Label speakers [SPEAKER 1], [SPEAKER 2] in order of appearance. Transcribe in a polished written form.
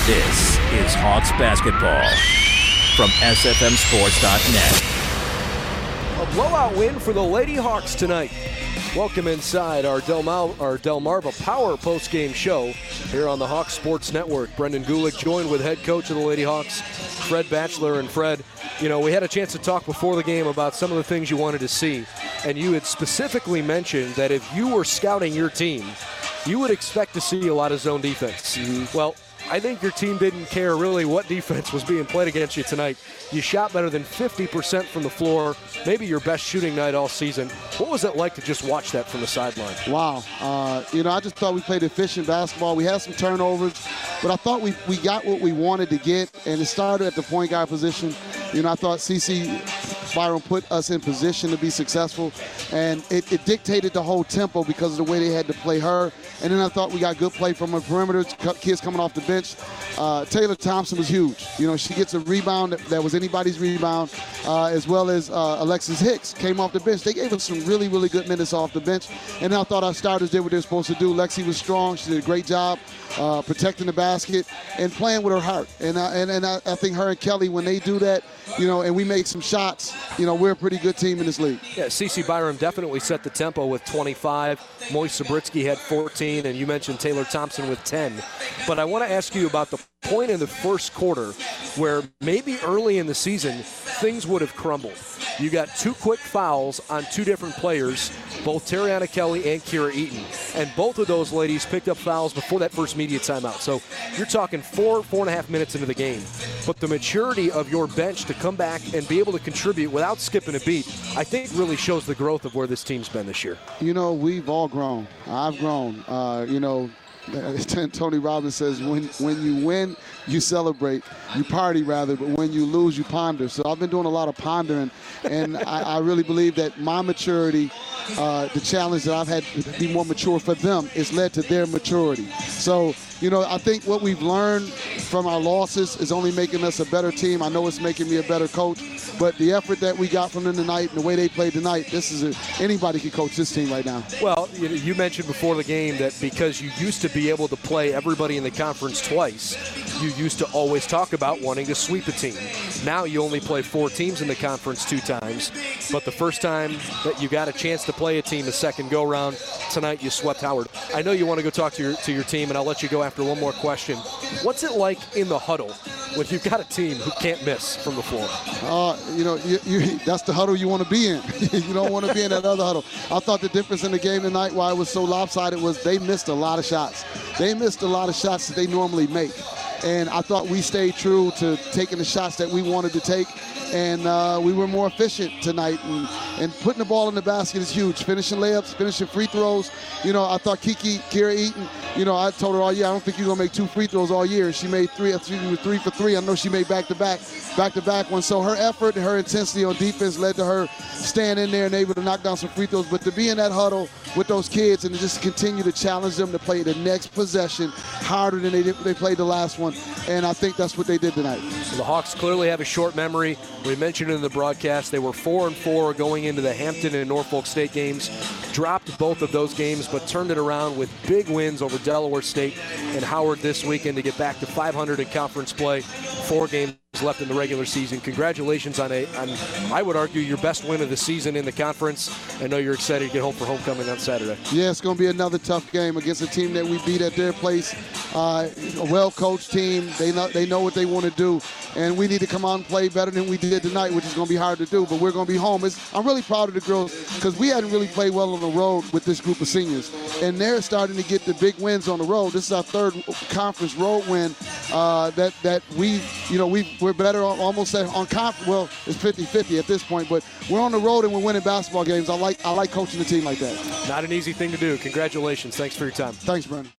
[SPEAKER 1] This is Hawks basketball from SFMSports.net.
[SPEAKER 2] A blowout win for the Lady Hawks tonight. Welcome inside our Delmarva Power postgame show here on the Hawks Sports Network. Brendan Gulick joined with head coach of the Lady Hawks, Fred Batchelor. And Fred, you know, we had a chance to talk before the game about some of the things you wanted to see. And you had specifically mentioned that if you were scouting your team, you would expect to see a lot of zone defense. Well, I think your team didn't care really what defense was being played against you tonight. You shot better than 50% from the floor, maybe your best shooting night all season. What was it like to just watch that from the sideline?
[SPEAKER 3] Wow. I just thought we played efficient basketball. We had some turnovers, but I thought we got what we wanted to get, and it started at the point guard position. I thought CeCe Byram put us in position to be successful, and it dictated the whole tempo because of the way they had to play her. And then I thought we got good play from a perimeter, kids coming off the bench. Taylor Thompson was huge. She gets a rebound that was anybody's rebound, as well as Alexis Hicks came off the bench. They gave us some really, really good minutes off the bench, and I thought our starters did what they were supposed to do. Lexi was strong. She did a great job protecting the basket and playing with her heart. And I think her and Kelly, when they do that, and we make some shots, we're a pretty good team in this league.
[SPEAKER 2] Yeah, CeCe Byram definitely set the tempo with 25. Moise Sabritsky had 14, and you mentioned Taylor Thompson with 10. But I want to ask you about the point in the first quarter where maybe early in the season things would have crumbled. You got two quick fouls on two different players, both Terriana Kelly and Kira Eaton. And both of those ladies picked up fouls before that first media timeout. So you're talking 4.5 minutes into the game. But the maturity of your bench to come back and be able to contribute without skipping a beat, I think really shows the growth of where this team's been this year.
[SPEAKER 3] We've all grown. I've grown. Tony Robbins says, when you win, you celebrate. You party, rather, but when you lose, you ponder. So I've been doing a lot of pondering, and I really believe that my maturity, the challenge that I've had to be more mature for them, has led to their maturity. So, I think what we've learned from our losses is only making us a better team. I know it's making me a better coach, but the effort that we got from them tonight and the way they played tonight, anybody can coach this team right now.
[SPEAKER 2] Well, you mentioned before the game that because you used to be able to play everybody in the conference twice, you used to always talk about wanting to sweep a team. Now you only play 4 teams in the conference 2 times, but the first time that you got a chance to play a team the second go-round, tonight you swept Howard. I know you want to go talk to your team, and I'll let you go after one more question. What's it like in the huddle when you've got a team who can't miss from the floor?
[SPEAKER 3] That's the huddle you want to be in. You don't want to be in that other huddle. I thought the difference in the game tonight, why it was so lopsided, was they missed a lot of shots. They missed a lot of shots that they normally make. And I thought we stayed true to taking the shots that we wanted to take. And we were more efficient tonight. And putting the ball in the basket is huge. Finishing layups, finishing free throws. I thought Kira Eaton, I told her all year, I don't think you're going to make 2 free throws all year. She made 3. She was 3 for 3. I know she made back-to-back ones. So her effort and her intensity on defense led to her staying in there and able to knock down some free throws. But to be in that huddle with those kids and to just continue to challenge them to play the next possession harder than they played the last one. And I think that's what they did tonight.
[SPEAKER 2] Well, the Hawks clearly have a short memory. We mentioned in the broadcast they were 4-4 going into the Hampton and Norfolk State games. Dropped both of those games, but turned it around with big wins over Delaware State and Howard this weekend to get back to 500 in conference play. 4 games left in the regular season. Congratulations on I would argue, your best win of the season in the conference. I know you're excited to get home for homecoming on Saturday.
[SPEAKER 3] Yeah, it's going to be another tough game against a team that we beat at their place. A well-coached team. They know what they want to do, and we need to come out and play better than we did tonight, which is going to be hard to do, but we're going to be home. I'm really proud of the girls because we hadn't really played well on the road with this group of seniors, and they're starting to get the big wins on the road. This is our 3rd conference road win that we're better almost on conference. Well, it's 50-50 at this point, but we're on the road and we're winning basketball games. I like coaching a team like that.
[SPEAKER 2] Not an easy thing to do. Congratulations. Thanks for your time.
[SPEAKER 3] Thanks, Brendan.